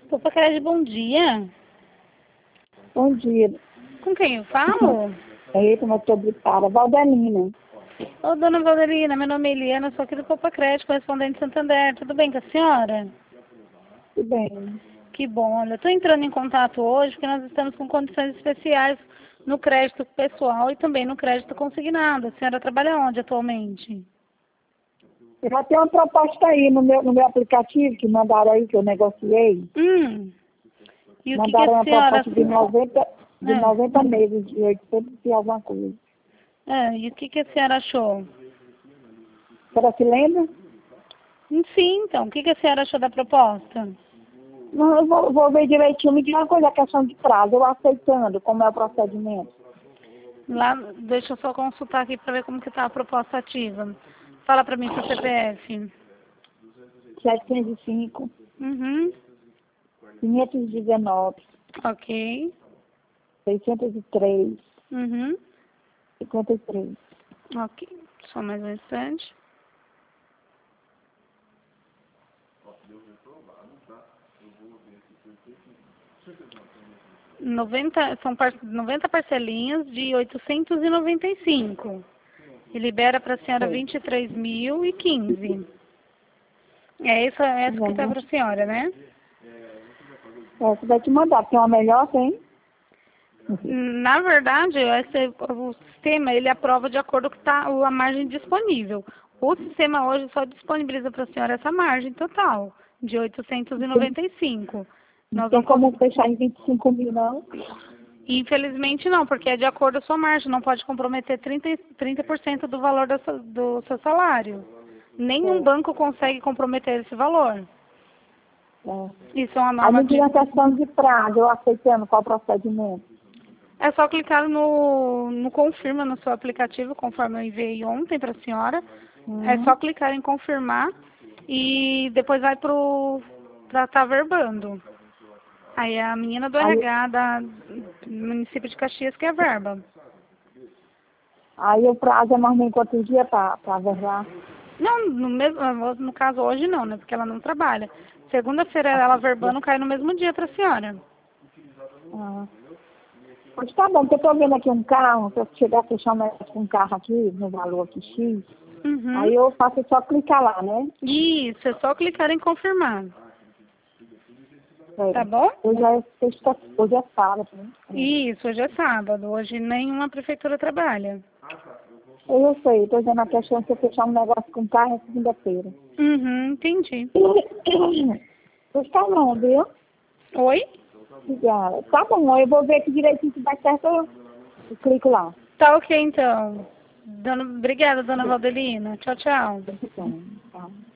Opa, Cred, bom dia. Bom dia. Com quem eu falo? Eita, mas tô gripada. Valdelina. Ô, dona Valderina, meu nome é Eliana, sou aqui do Copa Crédito, correspondente de Santander. Tudo bem com a senhora? Tudo bem. Que bom. Olha, eu estou entrando em contato hoje porque nós estamos com condições especiais no crédito pessoal e também no crédito consignado. A senhora trabalha onde atualmente? Eu já tenho uma proposta aí no meu aplicativo que mandaram aí, que eu negociei. E o que Mandaram a uma senhora... proposta de 90 É. meses, de 800 e alguma coisa. E o que a senhora achou? A senhora se lembra? Sim, então. O que a senhora achou da proposta? Não, eu vou ver direitinho. Me diz uma coisa, a questão de prazo. Eu aceitando, como é o procedimento. Lá, deixa eu só consultar aqui para ver como que está a proposta ativa. Fala para mim seu CPF. 705, Uhum. 519, Ok. 603, Uhum. 53. Ok. Só mais um instante. São 90 parcelinhas de 895. E libera para a senhora Sei. 23.015. É essa que está Uhum. para a senhora, né? Essa vai te mandar, tem uma melhor, tem? Na verdade, o sistema ele aprova de acordo com a margem disponível. O sistema hoje só disponibiliza para a senhora essa margem total, de 895. Nós Tem não como cons- fechar em 25 mil, não? Infelizmente não, porque é de acordo com a sua margem, não pode comprometer 30% do valor do seu salário. Nenhum É, banco consegue comprometer esse valor. é. Isso é uma Aí norma me diz de... a questão de prazo, eu aceitando qual procedimento. É só clicar no confirma no seu aplicativo, conforme eu enviei ontem para a senhora. É só Uhum. clicar em confirmar e depois vai para estar verbando. Aí é a menina do Aí, RH do município de Caxias que é verba. aí o prazo é mais ou menos quantos dias para verbar? Não, no caso hoje não, né? Porque ela não trabalha. Segunda-feira ela verbando cai no mesmo dia para a senhora. Ah. Pois tá bom, porque eu tô vendo aqui um carro, se eu chegar a fechar um negócio com um carro aqui, no valor aqui X, Uhum. aí eu faço só clicar lá, né? Isso, é só clicar em confirmar. É. Tá bom? Hoje é sexta, hoje é sábado, né? Isso, hoje é sábado. Hoje nenhuma prefeitura trabalha. Eu sei, tô dizendo a questão se eu fechar um negócio com carro é segunda-feira. Uhum, entendi. Pois tá bom, viu? Oi? Obrigada. Tá bom, eu vou ver aqui direitinho se dá certo, eu clico lá. Tá ok, então. Obrigada, dona Valdelina. Tchau, tchau. Então, tá.